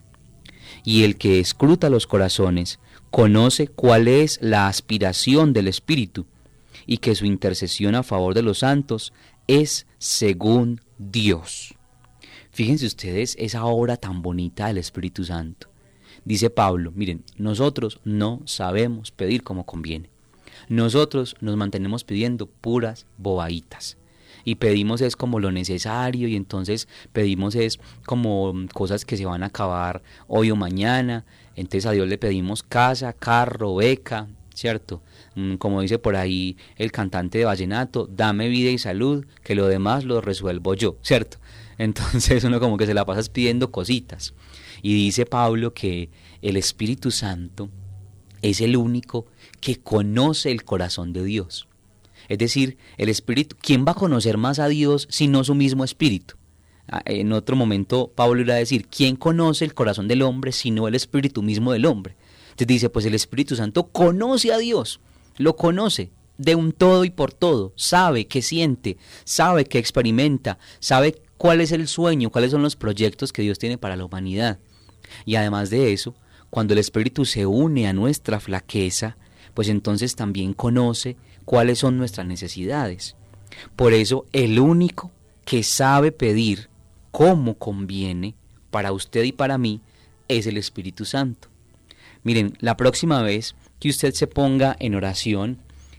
D: Y el que escruta los corazones conoce cuál es la aspiración del Espíritu, y que su intercesión a favor de los santos es según Dios. Fíjense ustedes esa obra tan bonita del Espíritu Santo. Dice Pablo, miren, nosotros no sabemos pedir como conviene. Nosotros nos mantenemos pidiendo puras bobaditas. Y pedimos es como lo necesario, y entonces pedimos es como cosas que se van a acabar hoy o mañana. Entonces a Dios le pedimos casa, carro, beca, ¿cierto? Como dice por ahí el cantante de vallenato, dame vida y salud, que lo demás lo resuelvo yo, ¿cierto? Entonces uno como que se la pasa pidiendo cositas. Y dice Pablo que el Espíritu Santo es el único que conoce el corazón de Dios. Es decir, el Espíritu, ¿quién va a conocer más a Dios sino su mismo Espíritu? En otro momento Pablo irá a decir, ¿quién conoce el corazón del hombre sino el Espíritu mismo del hombre? Entonces dice, pues el Espíritu Santo conoce a Dios, lo conoce de un todo y por todo, sabe qué siente, sabe qué experimenta, sabe cuál es el sueño, cuáles son los proyectos que Dios tiene para la humanidad. Y además de eso, cuando el Espíritu se une a nuestra flaqueza, pues entonces también conoce cuáles son nuestras necesidades. Por eso, el único que sabe pedir como conviene para usted y para mí es el Espíritu Santo. Miren, la próxima vez que usted se ponga en oración,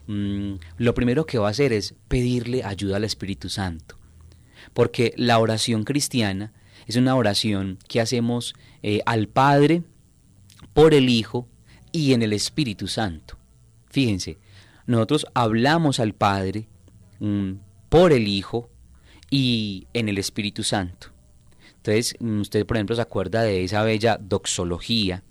D: lo primero que va a hacer es pedirle ayuda al Espíritu Santo. Porque la oración cristiana es una oración que hacemos al Padre, por el Hijo y en el Espíritu Santo. Fíjense, nosotros hablamos al Padre por el Hijo y en el Espíritu Santo. Entonces, usted por ejemplo se acuerda de esa bella doxología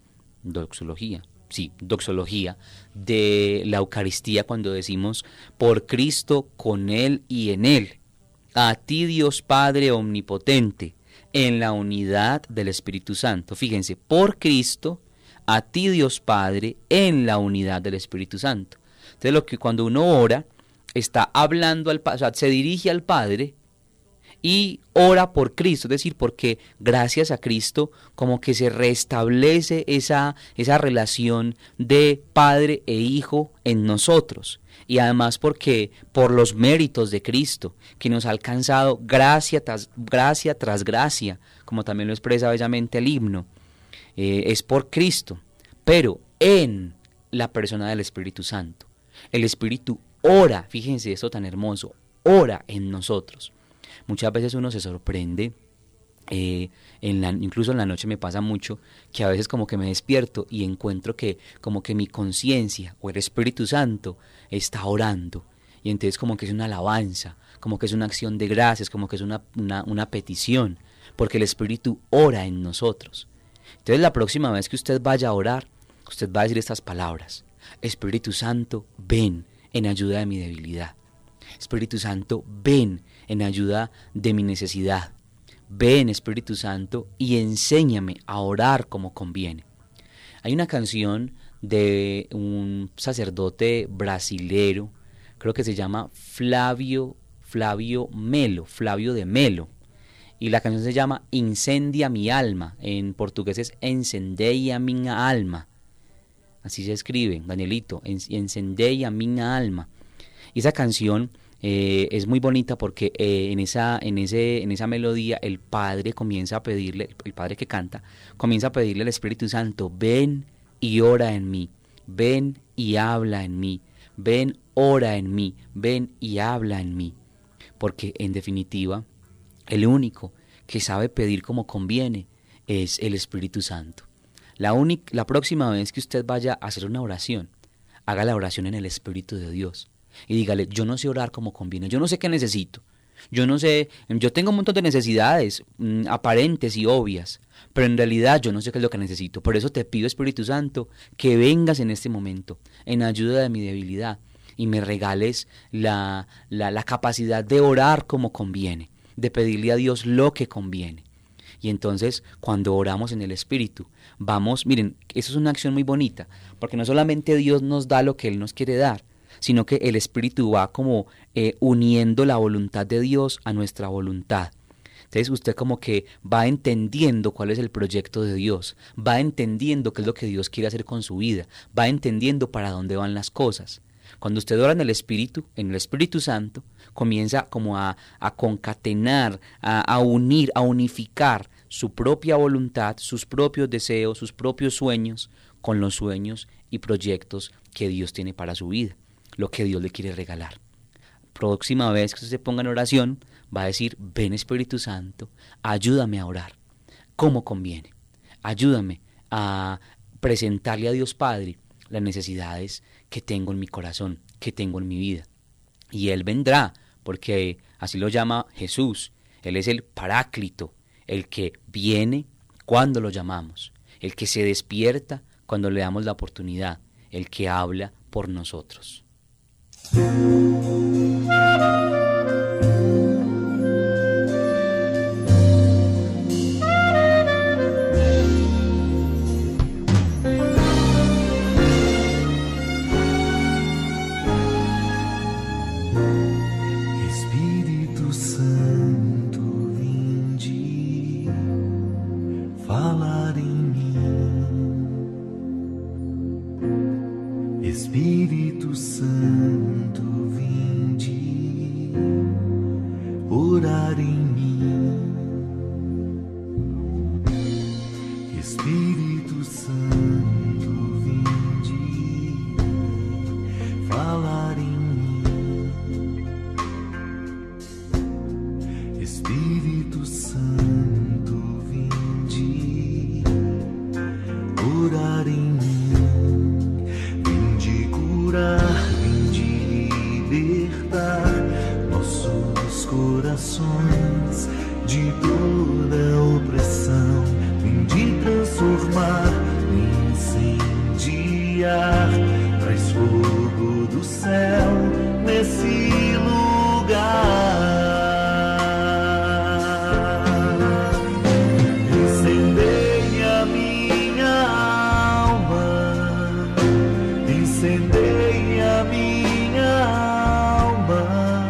D: de la Eucaristía, cuando decimos por Cristo, con Él y en Él, a ti Dios Padre omnipotente, en la unidad del Espíritu Santo. Fíjense, por Cristo, a ti Dios Padre, en la unidad del Espíritu Santo. Entonces cuando uno ora, está hablando al Padre, o sea, se dirige al Padre y ora por Cristo, es decir, porque gracias a Cristo como que se restablece esa relación de Padre e Hijo en nosotros. Y además porque por los méritos de Cristo, que nos ha alcanzado gracia tras gracia, como también lo expresa bellamente el himno, es por Cristo, pero en la persona del Espíritu Santo. El Espíritu ora, fíjense esto tan hermoso, ora en nosotros. Muchas veces uno se sorprende, incluso en la noche me pasa mucho, que a veces como que me despierto y encuentro que como que mi conciencia o el Espíritu Santo está orando, y entonces como que es una alabanza, como que es una acción de gracias, como que es una petición, porque el Espíritu ora en nosotros. Entonces la próxima vez que usted vaya a orar, usted va a decir estas palabras: Espíritu Santo, ven en ayuda de mi debilidad. Espíritu Santo, ven en ayuda de mi necesidad. Ven, Espíritu Santo, y enséñame a orar como conviene. Hay una canción de un sacerdote brasilero, creo que se llama Flavio de Melo, y la canción se llama Incendia mi alma, en portugués es Encendeia minha alma. así se escribe, Danielito, encendei a minha alma. Y esa canción es muy bonita porque en esa melodía el Padre comienza a pedirle, el Padre que canta, comienza a pedirle al Espíritu Santo, ven y ora en mí, ven y habla en mí, ven, ora en mí, ven y habla en mí. Porque en definitiva, el único que sabe pedir como conviene es el Espíritu Santo. La próxima vez que usted vaya a hacer una oración, haga la oración en el Espíritu de Dios y dígale, yo no sé orar como conviene, yo no sé qué necesito, yo tengo un montón de necesidades aparentes y obvias, pero en realidad yo no sé qué es lo que necesito. Por eso te pido, Espíritu Santo, que vengas en este momento en ayuda de mi debilidad y me regales la capacidad de orar como conviene, de pedirle a Dios lo que conviene. Y entonces, cuando oramos en el Espíritu, miren, eso es una acción muy bonita, porque no solamente Dios nos da lo que Él nos quiere dar, sino que el Espíritu va como uniendo la voluntad de Dios a nuestra voluntad. Entonces usted como que va entendiendo cuál es el proyecto de Dios, va entendiendo qué es lo que Dios quiere hacer con su vida, va entendiendo para dónde van las cosas. Cuando usted ora en el Espíritu Santo, comienza como a concatenar, a unir, a unificar su propia voluntad, sus propios deseos, sus propios sueños, con los sueños y proyectos que Dios tiene para su vida, lo que Dios le quiere regalar. Próxima vez que usted se ponga en oración, va a decir, ven Espíritu Santo, ayúdame a orar, como conviene, ayúdame a presentarle a Dios Padre las necesidades que tengo en mi corazón, que tengo en mi vida. Y Él vendrá, porque así lo llama Jesús. Él es el Paráclito, el que viene cuando lo llamamos, el que se despierta cuando le damos la oportunidad, el que habla por nosotros.
E: Espírito Santo, vinde falar em mim. Espírito Santo, vinde orar em mim. Espírito Santo, vinde falar em mim. Espírito Santo, vinde orar em mim. Vinde curar, vinde libertar nossos corações de toda opressão. Vinde transformar, incendiar, traz fogo do céu nesse lugar. Incendeia minha alma, incendeia minha alma,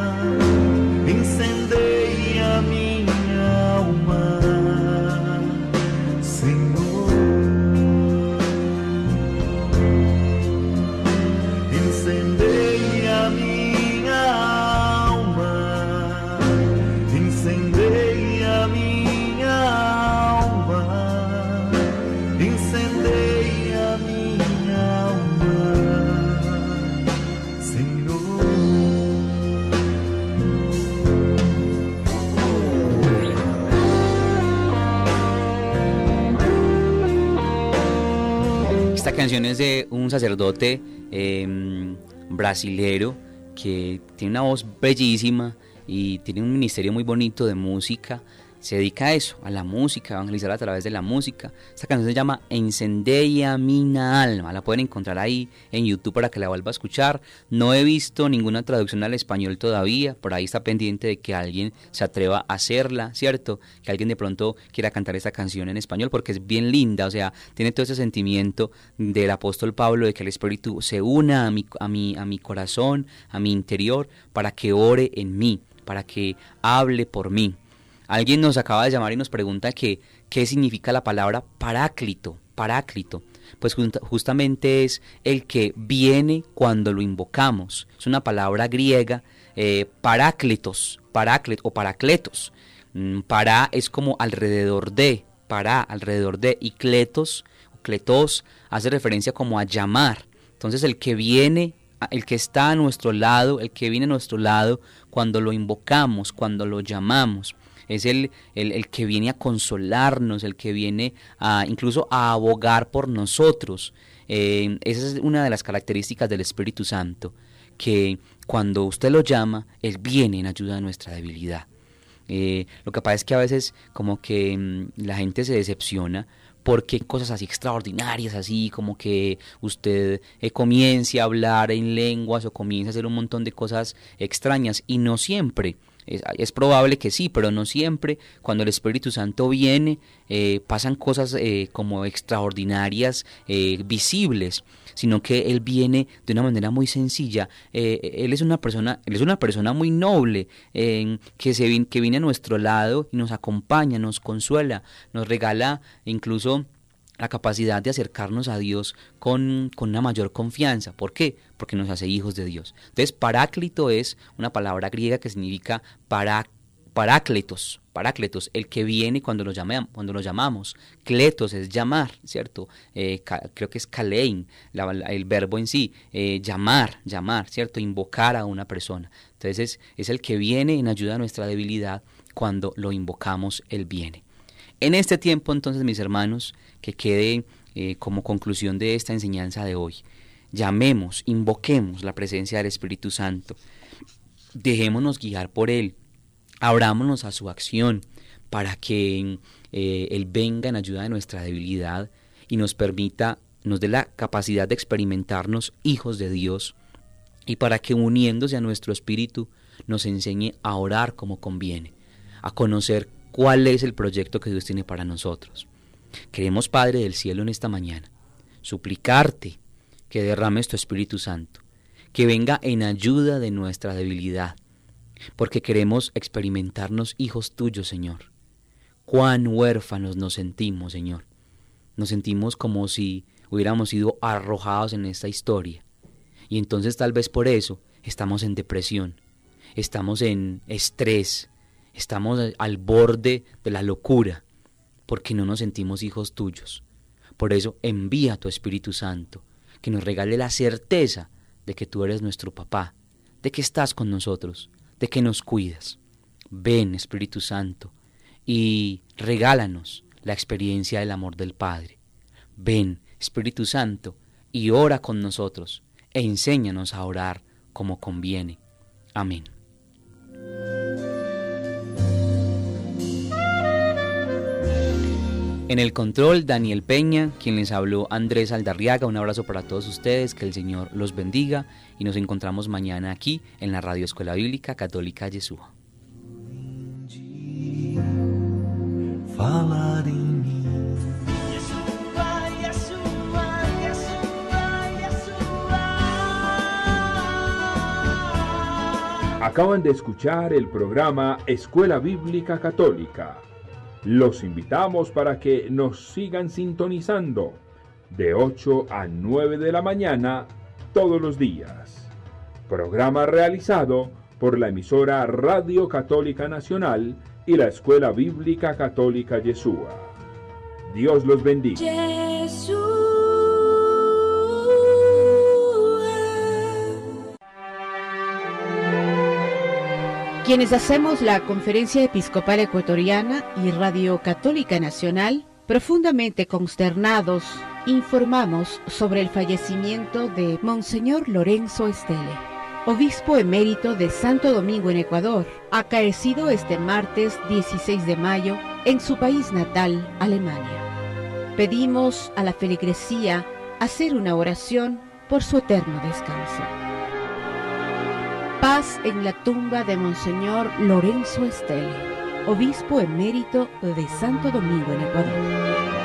E: incendeia minha alma, Senhor. Incendeia minha alma, incendeia minha alma, incendeia minha alma, Senhor.
D: Esta canción es de un sacerdote brasilero que tiene una voz bellísima y tiene un ministerio muy bonito de música. Se dedica a eso, a la música, a evangelizar a través de la música. Esta canción se llama Encendeia Minha Alma. La pueden encontrar ahí en YouTube para que la vuelva a escuchar. No he visto ninguna traducción al español todavía. Por ahí está pendiente de que alguien se atreva a hacerla, ¿cierto? Que alguien de pronto quiera cantar esta canción en español porque es bien linda. O sea, tiene todo ese sentimiento del apóstol Pablo de que el Espíritu se una a mi corazón, a mi interior, para que ore en mí, para que hable por mí. Alguien nos acaba de llamar y nos pregunta qué significa la palabra paráclito. Paráclito. Pues justamente es el que viene cuando lo invocamos. Es una palabra griega, parácletos, o paracletos. Para es como alrededor de, y kletos hace referencia como a llamar. Entonces el que viene, el que está a nuestro lado, el que viene a nuestro lado cuando lo invocamos, cuando lo llamamos, es el que viene a consolarnos, el que viene incluso a abogar por nosotros. Esa es una de las características del Espíritu Santo, que cuando usted lo llama, Él viene en ayuda de nuestra debilidad. Lo que pasa es que a veces como que la gente se decepciona porque cosas así extraordinarias, así como que usted comience a hablar en lenguas o comience a hacer un montón de cosas extrañas, y no siempre. Es probable que sí, pero no siempre. Cuando el Espíritu Santo viene, pasan cosas como extraordinarias, visibles, sino que Él viene de una manera muy sencilla. Él es una persona muy noble, que viene a nuestro lado y nos acompaña, nos consuela, nos regala incluso la capacidad de acercarnos a Dios con una mayor confianza. ¿Por qué? Porque nos hace hijos de Dios. Entonces, paráclito es una palabra griega que significa parácletos, el que viene cuando lo llamamos. Kletos es llamar, ¿cierto? Creo que es kalein, el verbo en sí, llamar, ¿cierto? Invocar a una persona. Entonces, es el que viene en ayuda de nuestra debilidad. Cuando lo invocamos, Él viene. En este tiempo, entonces, mis hermanos, que quede como conclusión de esta enseñanza de hoy, llamemos, invoquemos la presencia del Espíritu Santo, dejémonos guiar por Él, abrámonos a su acción para que Él venga en ayuda de nuestra debilidad y nos dé la capacidad de experimentarnos hijos de Dios, y para que, uniéndose a nuestro espíritu, nos enseñe a orar como conviene, a conocer cuál es el proyecto que Dios tiene para nosotros. Queremos, Padre del cielo, en esta mañana suplicarte que derrames tu Espíritu Santo, que venga en ayuda de nuestra debilidad, porque queremos experimentarnos hijos tuyos, Señor. Cuán huérfanos nos sentimos, Señor. Nos sentimos como si hubiéramos sido arrojados en esta historia, y entonces tal vez por eso estamos en depresión, estamos en estrés, estamos al borde de la locura, porque no nos sentimos hijos tuyos. Por eso envía a tu Espíritu Santo, que nos regale la certeza de que tú eres nuestro papá, de que estás con nosotros, de que nos cuidas. Ven, Espíritu Santo, y regálanos la experiencia del amor del Padre. Ven, Espíritu Santo, y ora con nosotros, e enséñanos a orar como conviene. Amén. En el control, Daniel Peña, quien les habló, Andrés Aldarriaga. Un abrazo para todos ustedes, que el Señor los bendiga, y nos encontramos mañana aquí en la Radio Escuela Bíblica Católica Yeshua.
E: Falar em mim.
C: Acaban de escuchar el programa Escuela Bíblica Católica. Los invitamos para que nos sigan sintonizando de 8 a 9 de la mañana todos los días. Programa realizado por la emisora Radio Católica Nacional y la Escuela Bíblica Católica Yeshua. Dios los bendiga.
F: Quienes hacemos la Conferencia Episcopal Ecuatoriana y Radio Católica Nacional, profundamente consternados, informamos sobre el fallecimiento de Monseñor Lorenzo Estele, obispo emérito de Santo Domingo en Ecuador, acaecido este martes 16 de mayo en su país natal, Alemania. Pedimos a la feligresía hacer una oración por su eterno descanso. Paz en la tumba de Monseñor Lorenzo Estele, obispo emérito de Santo Domingo en Ecuador.